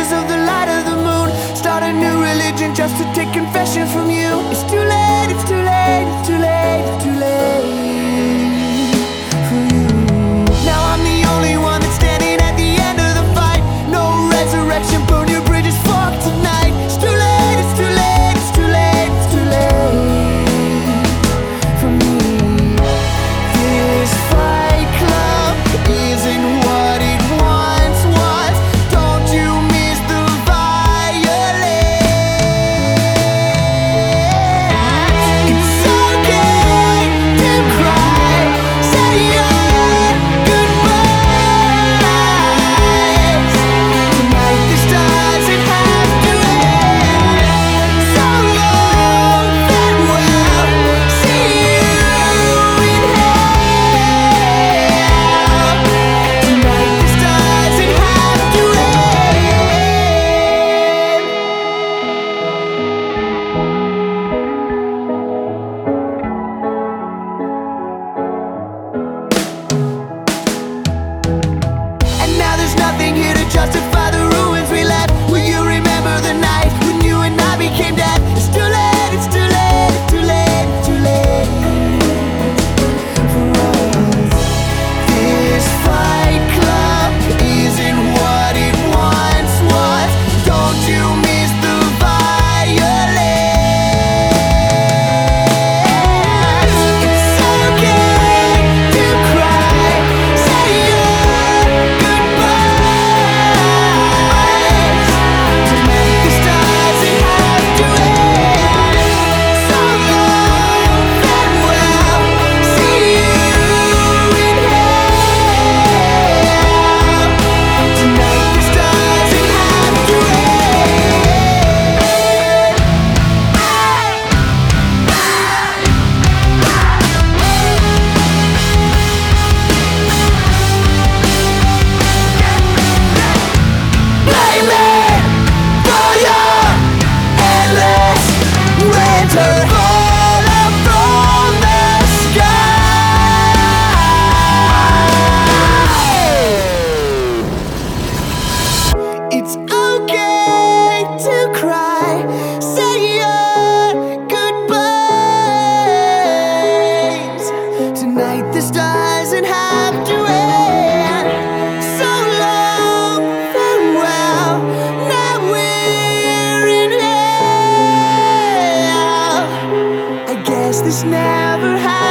flashes of the light of the moon. Start a new religion just to take confession from you. It's too late, it's too late, it's too late, it's too late for you. Now I'm the only one that's standing at the end of the fight. No resurrection, burn your bridges, fuck tonight. It's too late, it's too late, it's too late, it's too late for me. This fight club isn't what it once was. Don't you miss the violence? It's okay to cry, say your goodbyes. Tonight this doesn't have to end. So long, farewell, see you in hell. Tonight this doesn't have to end. And now there's nothing here to justify the ruins we left. Will you remember the night when you and I became dead? It's too late, it's too late, it's too late, it's too late for us. This fight club isn't what it once was. Don't you miss the violence? It's okay to cry, say your goodbyes. Tonight this doesn't have to end. So long, farewell, see you in hell. Tonight this doesn't have to Blame it for your endless winter falling from the sky. It's okay to cry, say your goodbyes. Tonight this doesn't have to end. So long, farewell, now we're in hell. I guess this never happened.